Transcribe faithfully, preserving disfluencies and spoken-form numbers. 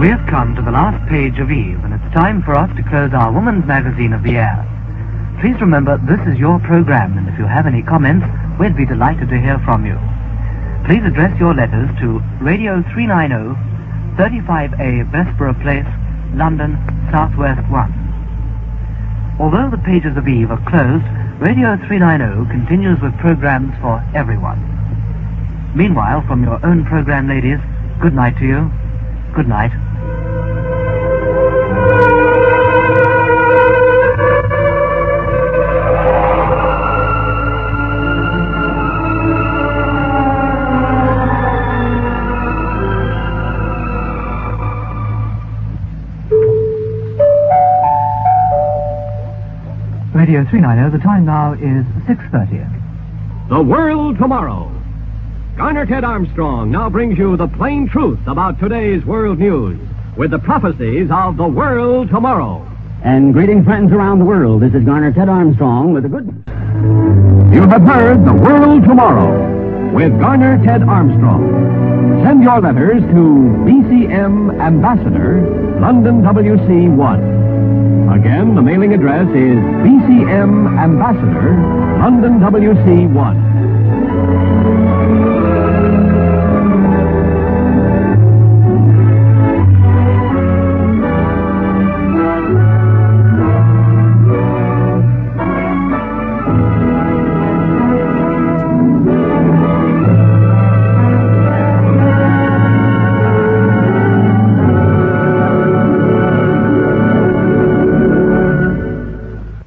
We have come to the last page of Eve, and it's time for us to close our Woman's Magazine of the Year. Please remember, this is your program, and if you have any comments, we'd be delighted to hear from you. Please address your letters to Radio three ninety, thirty-five A Bessborough Place, London, Southwest one. Although the pages of Eve are closed, Radio three ninety continues with programs for everyone. Meanwhile, from your own program, ladies, good night to you. Good night. Radio three ninety, the time now is six thirty. The World Tomorrow. Garner Ted Armstrong now brings you the plain truth about today's world news with the prophecies of the world tomorrow. And greeting friends around the world. This is Garner Ted Armstrong with a good... You have heard the world tomorrow with Garner Ted Armstrong. Send your letters to B C M Ambassador, London W C one. Again, the mailing address is B C M Ambassador, London W C one.